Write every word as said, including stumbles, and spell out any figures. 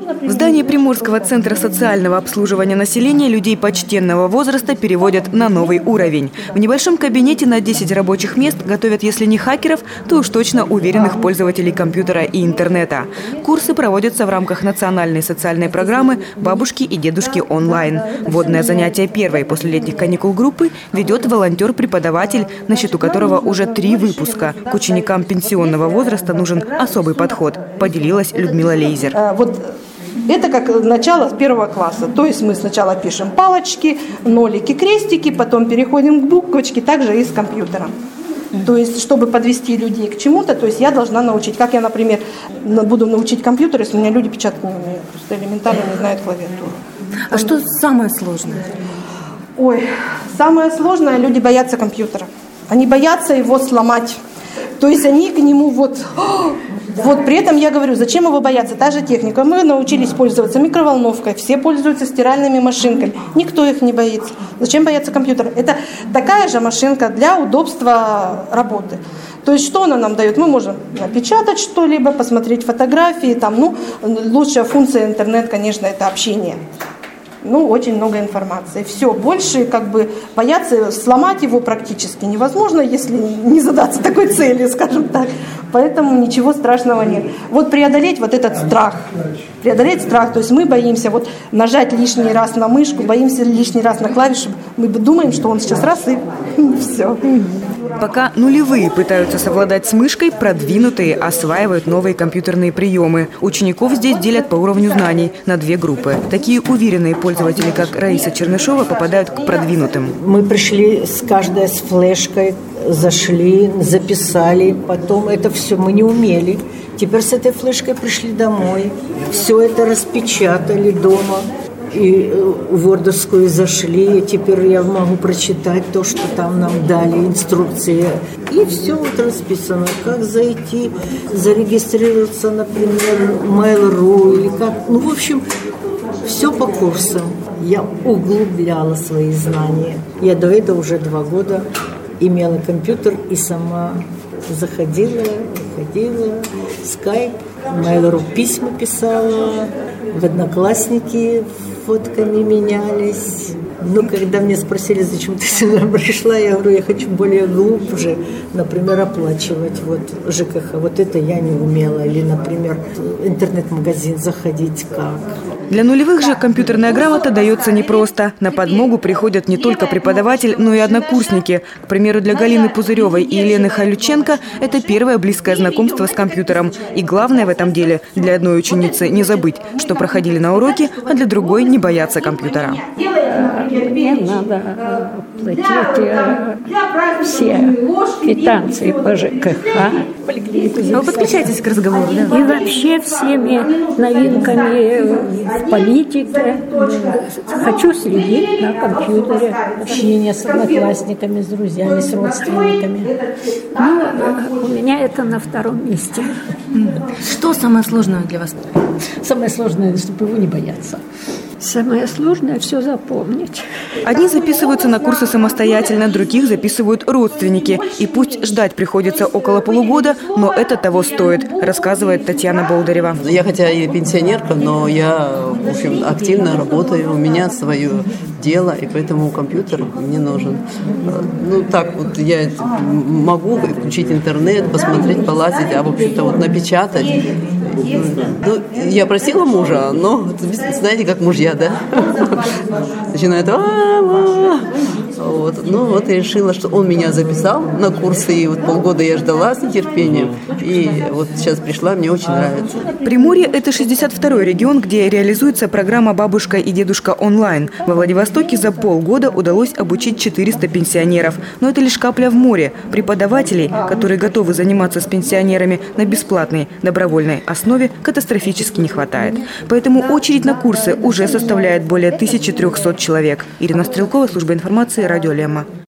В здании Приморского центра социального обслуживания населения людей почтенного возраста переводят на новый уровень. В небольшом кабинете на десять рабочих мест готовят, если не хакеров, то уж точно уверенных пользователей компьютера и интернета. Курсы проводятся в рамках национальной социальной программы «Бабушки и дедушки онлайн». Вводное занятие первой после летних каникул группы ведет волонтер-преподаватель, на счету которого уже три выпуска. К ученикам пенсионного возраста нужен особый подход, поделилась Людмила Лейзер. Это как начало первого класса. То есть мы сначала пишем палочки, нолики, крестики, потом переходим к буквочке, также и с компьютером. То есть, чтобы подвести людей к чему-то, то есть я должна научить. Как я, например, буду научить компьютер, если у меня люди печатать не умеют, просто элементарно не знают клавиатуру. А Там... что самое сложное? Ой, самое сложное, люди боятся компьютера. Они боятся его сломать. То есть они к нему вот... Вот при этом я говорю, зачем его бояться? Та же техника. Мы научились пользоваться микроволновкой, все пользуются стиральными машинками. Никто их не боится. Зачем бояться компьютера? Это такая же машинка для удобства работы. То есть что она нам дает? Мы можем напечатать что-либо, посмотреть фотографии. Там, ну, лучшая функция интернет, конечно, это общение. Ну, очень много информации. Все, больше как бы бояться, сломать его практически невозможно, если не задаться такой целью, скажем так. Поэтому ничего страшного нет. Вот преодолеть вот этот страх. Преодолеть страх. То есть мы боимся вот нажать лишний раз на мышку, боимся лишний раз на клавишу. Мы думаем, что он сейчас раз и все. Пока нулевые пытаются совладать с мышкой, продвинутые осваивают новые компьютерные приемы. Учеников здесь делят по уровню знаний на две группы. Такие уверенные пользователи, как Раиса Чернышова, попадают к продвинутым. Мы пришли с каждой с флешкой, зашли, записали, потом это все мы не умели. Теперь с этой флешкой пришли домой, все это распечатали дома. И вордовскую зашли, теперь я могу прочитать то, что там нам дали, инструкции. И все вот расписано, как зайти, зарегистрироваться, например, Mail.ru или как. Ну, в общем, все по курсам. Я углубляла свои знания. Я до этого уже два года имела компьютер и сама заходила, выходила, скайп, Mail.ru письма писала, в Одноклассники фотками менялись. Но когда мне спросили, зачем ты сюда пришла, я говорю, я хочу более глубже, например, оплачивать вот ЖКХ. Вот это я не умела. Или, например, интернет-магазин заходить как. Для нулевых же компьютерная грамота дается непросто. На подмогу приходят не только преподаватель, но и однокурсники. К примеру, для Галины Пузыревой и Елены Халюченко это первое близкое знакомство с компьютером. И главное в этом деле для одной ученицы не забыть, что проходили на уроки, а для другой не бояться компьютера. Мне надо платить все квитанции по ЖКХ. Вы подключаетесь к разговору, да? И вообще всеми новинками в политике. Хочу следить на компьютере. Общение с одноклассниками, с друзьями, с родственниками. Ну, у меня это на втором месте. Что самое сложное для вас? Самое сложное, чтобы его не бояться. Самое сложное – все запомнить. Одни записываются на курсы самостоятельно, других записывают родственники. И пусть ждать приходится около полугода, но это того стоит, рассказывает Татьяна Болдырева. Я хотя и пенсионерка, но я, в общем, активно работаю, у меня свое дело, и поэтому компьютер мне нужен. Ну так вот я могу включить интернет, посмотреть, полазить, а в общем-то вот напечатать. Ну, я просила мужа, но знаете, как мужья, да? Начинают а-а-а. Вот. Ну вот и решила, что он меня записал на курсы, и вот полгода я ждала с нетерпением, и вот сейчас пришла, мне очень нравится. Приморье – это шестьдесят второй регион, где реализуется программа «Бабушка и дедушка онлайн». Во Владивостоке за полгода удалось обучить четыреста пенсионеров. Но это лишь капля в море. Преподавателей, которые готовы заниматься с пенсионерами на бесплатной добровольной основе, катастрофически не хватает. Поэтому очередь на курсы уже составляет более тысячи трехсот человек. Ирина Стрелкова, служба информации, радио Лемма.